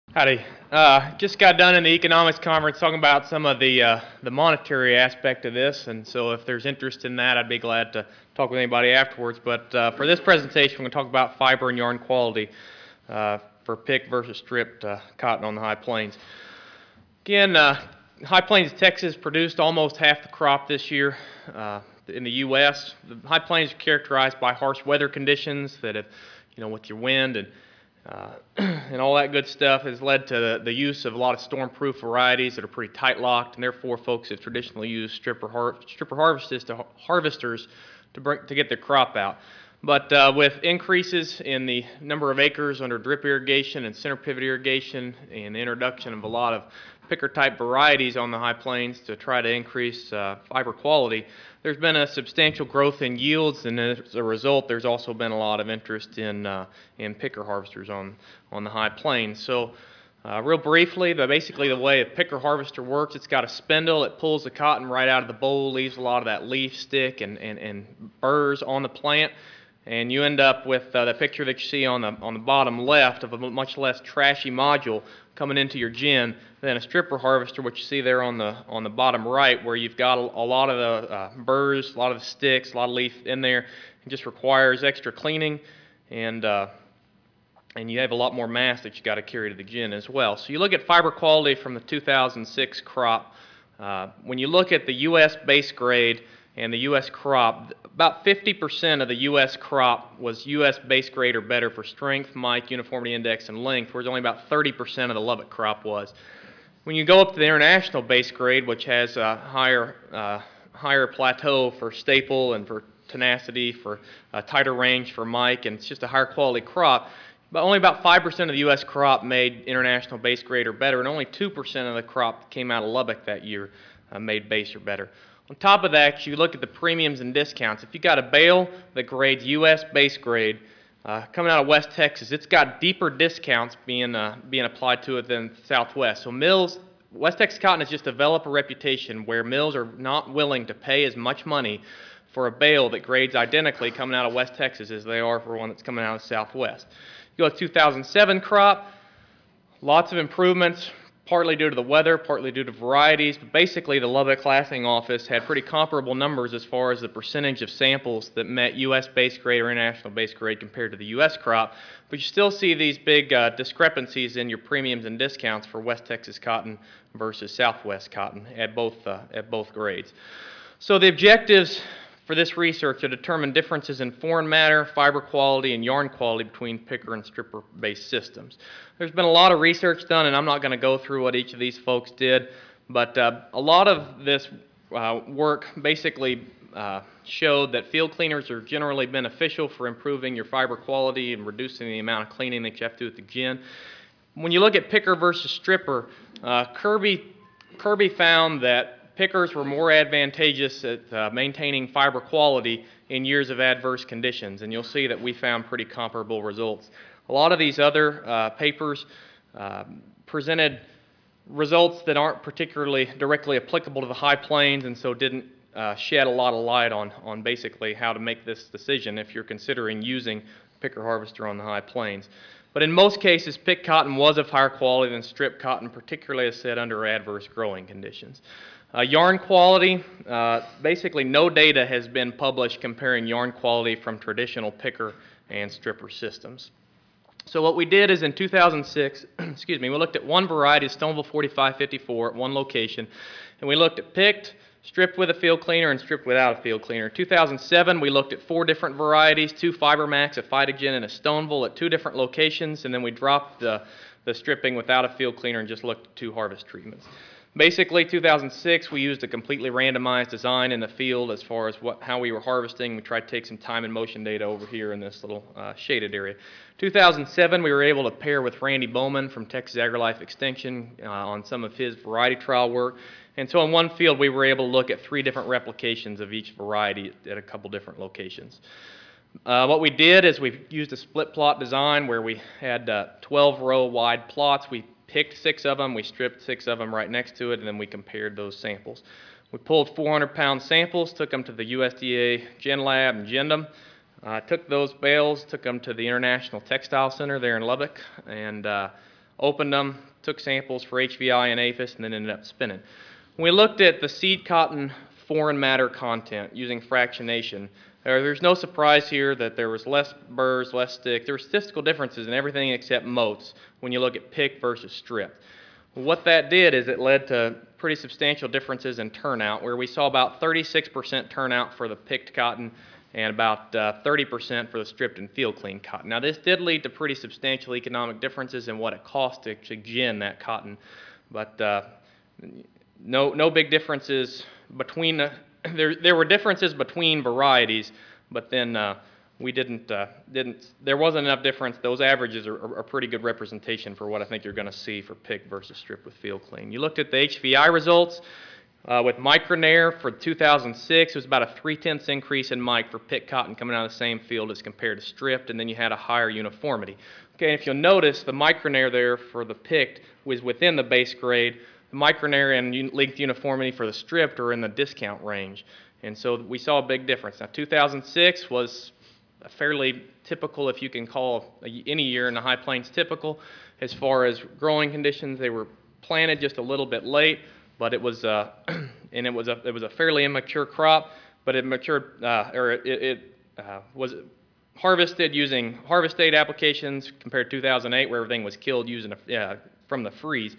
Howdy. Just got done in the economics conference talking about some of the monetary aspect of this, and so if there's interest in that, I'd be glad to talk with anybody afterwards. But for this presentation, we're going to talk about fiber and yarn quality for pick versus stripped cotton on the High Plains. Again, High Plains, Texas produced almost half the crop this year. In the U.S., the High Plains are characterized by harsh weather conditions that have, with your wind and all that good stuff has led to the use of a lot of storm-proof varieties that are pretty tight-locked, and therefore folks have traditionally used stripper harvesters to get their crop out. But with increases in the number of acres under drip irrigation and center pivot irrigation and the introduction of a lot of picker-type varieties on the High Plains to try to increase fiber quality, there's been a substantial growth in yields, and as a result, there's also been a lot of interest in picker harvesters on the High Plains. So real briefly, basically the way a picker harvester works, it's got a spindle. It pulls the cotton right out of the boll, leaves a lot of that leaf stick and burrs on the plant, and you end up with the picture that you see on the bottom left of a much less trashy module coming into your gin than a stripper harvester, which you see there on the bottom right, where you've got a lot of the burrs, a lot of the sticks, a lot of leaf in there. It just requires extra cleaning, and you have a lot more mass that you got to carry to the gin as well. So you look at fiber quality from the 2006 crop. When you look at the U.S. base grade and the U.S. crop, about 50% of the U.S. crop was U.S. base grade or better for strength, mic, uniformity index, and length, whereas only about 30% of the Lubbock crop was. When you go up to the international base grade, which has a higher plateau for staple and for tenacity, for a tighter range for mic, and it's just a higher quality crop, but only about 5% of the U.S. crop made international base grade or better, and only 2% of the crop that came out of Lubbock that year made base or better. On top of that, you look at the premiums and discounts. If you got a bale that grades U.S. base grade coming out of West Texas, it's got deeper discounts being applied to it than Southwest. So mills, West Texas cotton has just developed a reputation where mills are not willing to pay as much money for a bale that grades identically coming out of West Texas as they are for one that's coming out of Southwest. You go to 2007 crop, lots of improvements, partly due to the weather, partly due to varieties, but basically the Lubbock Classing Office had pretty comparable numbers as far as the percentage of samples that met U.S. base grade or international base grade compared to the U.S. crop, but you still see these big discrepancies in your premiums and discounts for West Texas cotton versus Southwest cotton at both grades. So the objectives for this research are to determine differences in foreign matter, fiber quality, and yarn quality between picker and stripper-based systems. There's been a lot of research done, and I'm not going to go through what each of these folks did, but a lot of this work basically showed that field cleaners are generally beneficial for improving your fiber quality and reducing the amount of cleaning that you have to do at the gin. When you look at picker versus stripper, Kirby found that pickers were more advantageous at maintaining fiber quality in years of adverse conditions, and you'll see that we found pretty comparable results. A lot of these other papers presented results that aren't particularly directly applicable to the High Plains, and so didn't shed a lot of light on basically how to make this decision if you're considering using picker harvester on the High Plains. But in most cases, pick cotton was of higher quality than strip cotton, particularly as said under adverse growing conditions. Yarn quality, basically no data has been published comparing yarn quality from traditional picker and stripper systems. So what we did is in 2006, excuse me, we looked at one variety of Stoneville 4554 at one location, and we looked at picked, stripped with a field cleaner, and stripped without a field cleaner. 2007, we looked at 4 different varieties, 2 FiberMax, a Phytogen, and a Stoneville at 2 different locations, and then we dropped the stripping without a field cleaner and just looked at 2 harvest treatments. Basically, 2006, we used a completely randomized design in the field as far as how we were harvesting. We tried to take some time and motion data over here in this little shaded area. 2007, we were able to pair with Randy Bowman from Texas AgriLife Extension on some of his variety trial work. And so in one field, we were able to look at 3 different replications of each variety at a couple different locations. What we did is we used a split plot design where we had 12-row wide plots. We picked 6 of them, we stripped 6 of them right next to it, and then we compared those samples. We pulled 400-pound samples, took them to the USDA Gin Lab and ginned them. Took those bales, took them to the International Textile Center there in Lubbock, and opened them, took samples for HVI and APHIS, and then ended up spinning. When we looked at the seed cotton foreign matter content using fractionation, there's no surprise here that there was less burrs, less stick. There were statistical differences in everything except motes when you look at picked versus stripped. What that did is it led to pretty substantial differences in turnout, where we saw about 36% turnout for the picked cotton and about 30% for the stripped and field clean cotton. Now, this did lead to pretty substantial economic differences in what it cost to gin that cotton, but no big differences between there were differences between varieties, but then there wasn't enough difference. Those averages are a pretty good representation for what I think you're going to see for picked versus stripped with field clean. You looked at the HVI results. With Micronair for 2006, it was about a 3/10 increase in mic for picked cotton coming out of the same field as compared to stripped, and then you had a higher uniformity. Okay, and if you'll notice, the Micronair there for the picked was within the base grade. The Micronair and length uniformity for the stripped are in the discount range, and so we saw a big difference. Now, 2006 was a fairly typical, if you can call any year in the High Plains typical, as far as growing conditions. They were planted just a little bit late, but it was it was a fairly immature crop, but it matured was harvested using harvest date applications compared to 2008, where everything was killed using from the freeze.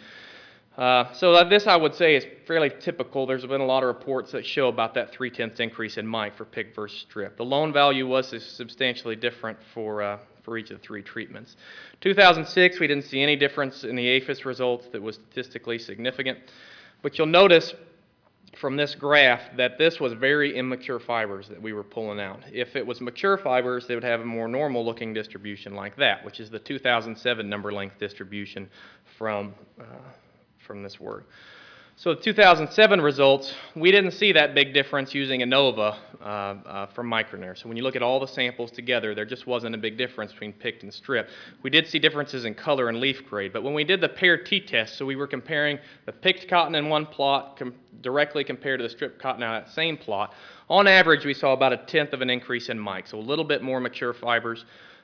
So this, I would say, is fairly typical. There's been a lot of reports that show about that 3/10 increase in mic for picked versus stripped. The loan value was substantially different for each of the three treatments. 2006, we didn't see any difference in the APHIS results that was statistically significant. But you'll notice from this graph that this was very immature fibers that we were pulling out. If it was mature fibers, they would have a more normal looking distribution like that, which is the 2007 number length distribution from this work. So the 2007 results, we didn't see that big difference using ANOVA from Micronair. So when you look at all the samples together, there just wasn't a big difference between picked and stripped. We did see differences in color and leaf grade, but when we did the paired t-test, so we were comparing the picked cotton in one plot directly compared to the stripped cotton on that same plot, on average we saw about 1/10 of an increase in mic, so a little bit more mature fibers.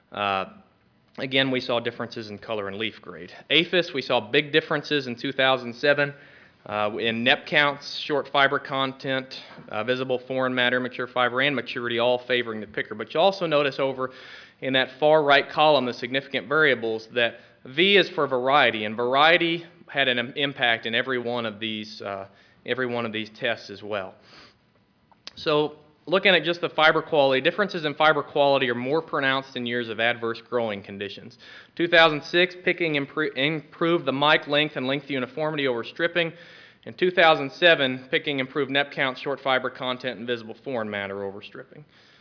Again, we saw differences in color and leaf grade. APHIS, we saw big differences in 2007 in NEP counts, short fiber content, visible foreign matter, mature fiber, and maturity, all favoring the picker. But you also notice over in that far right column the significant variables that V is for variety, and variety had an impact in every one of these tests as well. So looking at just the fiber quality, differences in fiber quality are more pronounced in years of adverse growing conditions. 2006, picking improved the mic length and length uniformity over stripping. In 2007, picking improved NEP count, short fiber content, and visible foreign matter over stripping.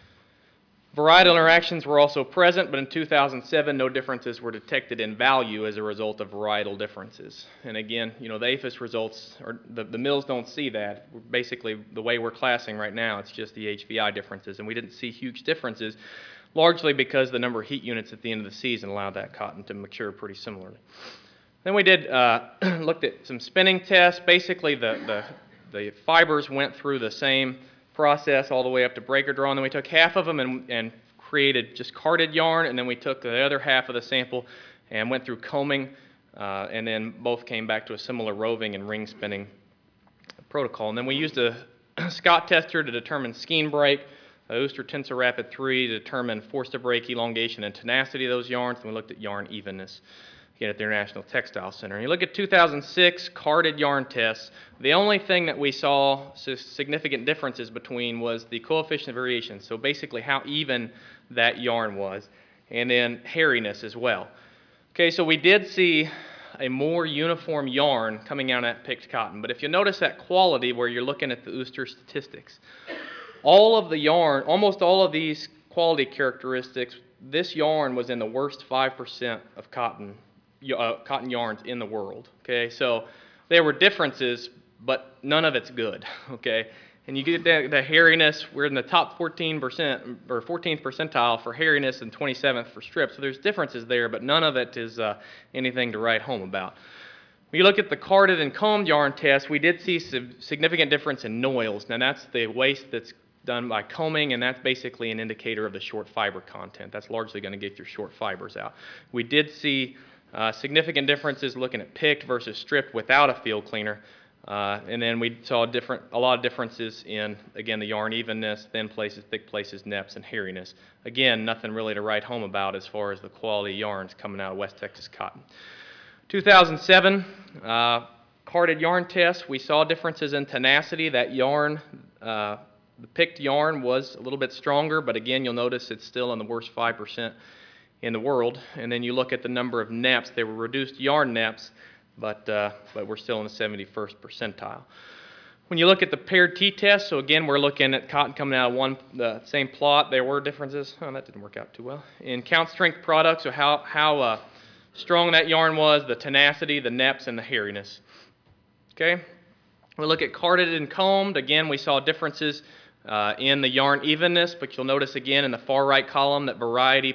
Varietal interactions were also present, but in 2007, no differences were detected in value as a result of varietal differences. And again, you know, the APHIS results, or the mills don't see that. Basically, the way we're classing right now, it's just the HVI differences, and we didn't see huge differences, largely because the number of heat units at the end of the season allowed that cotton to mature pretty similarly. Then we did looked at some spinning tests. Basically, the fibers went through the same process all the way up to breaker draw, and then we took half of them and created just carded yarn, and then we took the other half of the sample and went through combing, and then both came back to a similar roving and ring spinning protocol. And then we used a Scott tester to determine skein break, a Ooster Tensor Rapid 3 to determine force to break elongation and tenacity of those yarns, and we looked at yarn evenness again at the International Textile Center. And you look at 2006 carded yarn tests, the only thing that we saw significant differences between was the coefficient of variation, so basically how even that yarn was, and then hairiness as well. Okay, so we did see a more uniform yarn coming out of that picked cotton, but if you notice that quality where you're looking at the Ooster statistics, all of the yarn, almost all of these quality characteristics, this yarn was in the worst 5% of cotton yarns in the world. Okay, so there were differences, but none of it's good. Okay, and you get the hairiness. We're in the top 14% or 14th percentile for hairiness and 27th for strip. So there's differences there, but none of it is anything to write home about. When you look at the carded and combed yarn test, we did see significant difference in noils. Now that's the waste that's done by combing, and that's basically an indicator of the short fiber content. That's largely going to get your short fibers out. We did see Significant differences looking at picked versus stripped without a field cleaner. And then we saw a lot of differences in, again, the yarn evenness, thin places, thick places, neps, and hairiness. Again, nothing really to write home about as far as the quality of yarns coming out of West Texas cotton. 2007, carded yarn test, we saw differences in tenacity. That yarn, the picked yarn was a little bit stronger, but again, you'll notice it's still in the worst 5% in the world. And then you look at the number of neps, they were reduced yarn neps, but we're still in the 71st percentile. When you look at the paired t-test, so again, we're looking at cotton coming out of the same plot. There were differences. Oh, that didn't work out too well. In count strength products, so how strong that yarn was, the tenacity, the neps, and the hairiness. Okay. We look at carded and combed. Again, we saw differences in the yarn evenness, but you'll notice again in the far right column that variety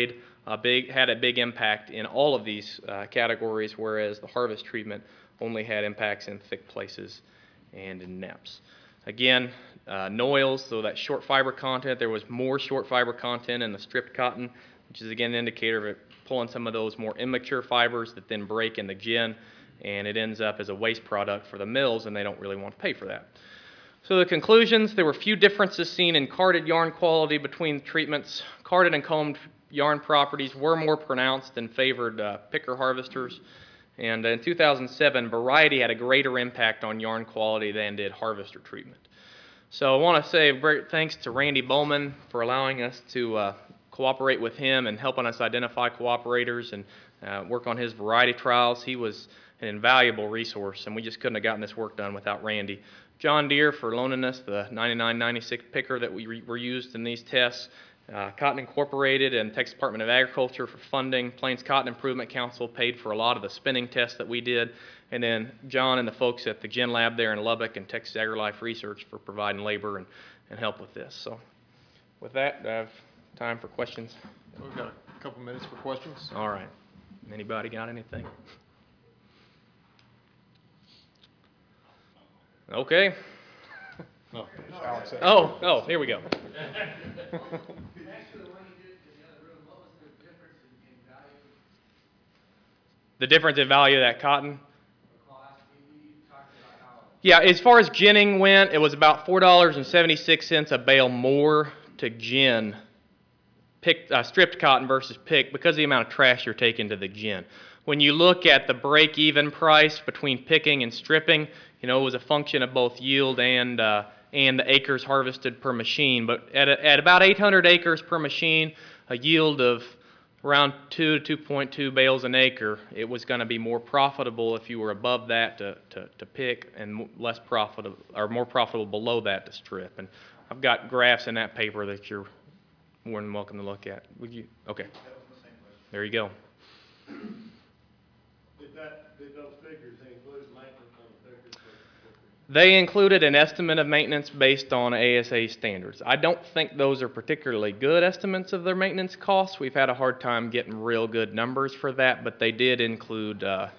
had a big impact in all of these categories, whereas the harvest treatment only had impacts in thick places and in neps. Again, noils, so that short fiber content, there was more short fiber content in the stripped cotton, which is again an indicator of it pulling some of those more immature fibers that then break in the gin, and it ends up as a waste product for the mills, and they don't really want to pay for that. So the conclusions, there were few differences seen in carded yarn quality between treatments. Carded and combed yarn properties were more pronounced and favored picker harvesters. And in 2007, variety had a greater impact on yarn quality than did harvester treatment. So I want to say a great thanks to Randy Bowman for allowing us to cooperate with him and helping us identify cooperators and work on his variety trials. He was an invaluable resource, and we just couldn't have gotten this work done without Randy. John Deere for loaning us the 9996 picker that were used in these tests. Cotton Incorporated and Texas Department of Agriculture for funding. Plains Cotton Improvement Council paid for a lot of the spinning tests that we did. And then John and the folks at the Gin Lab there in Lubbock and Texas AgriLife Research for providing labor and help with this. So with that, I have time for questions. We've got a couple minutes for questions. All right. Anybody got anything? Okay. No, Alex. Oh, here we go. The difference in value of that cotton? Yeah, as far as ginning went, it was about $4.76 a bale more to gin stripped cotton versus picked because of the amount of trash you're taking to the gin. When you look at the break-even price between picking and stripping, it was a function of both yield and the acres harvested per machine. But at about 800 acres per machine, a yield of around 2 to 2.2 bales an acre, it was going to be more profitable if you were above that to pick, and less profitable or more profitable below that to strip. And I've got graphs in that paper that you're more than welcome to look at. Would you? Okay. That was my same question. There you go. Did those figures include maintenance on the pickers? They included an estimate of maintenance based on ASA standards. I don't think those are particularly good estimates of their maintenance costs. We've had a hard time getting real good numbers for that, but they did include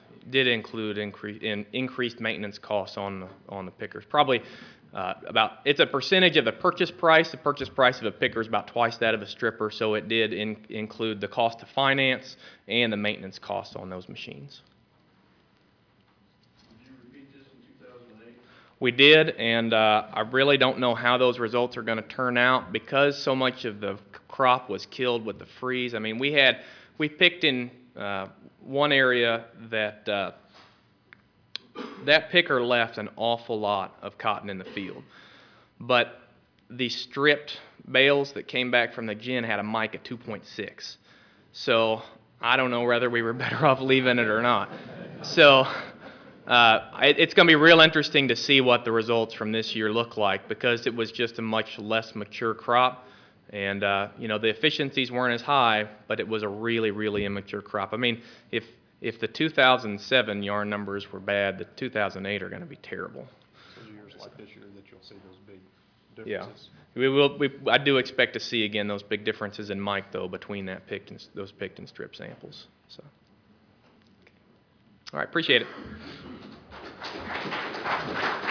increased maintenance costs on the pickers. Probably it's a percentage of the purchase price. The purchase price of a picker is about twice that of a stripper, so it did include the cost of finance and the maintenance costs on those machines. We did, and I really don't know how those results are going to turn out because so much of the crop was killed with the freeze. I mean, we picked in one area that picker left an awful lot of cotton in the field, but the stripped bales that came back from the gin had a mic at 2.6. So I don't know whether we were better off leaving it or not. So. It's going to be real interesting to see what the results from this year look like because it was just a much less mature crop, and the efficiencies weren't as high, but it was a really, really immature crop. I mean, if the 2007 yarn numbers were bad, the 2008 are going to be terrible. So years like this year that you'll see those big differences. Yeah, I do expect to see again those big differences in mic though between those picked and stripped samples. So, okay. All right, appreciate it.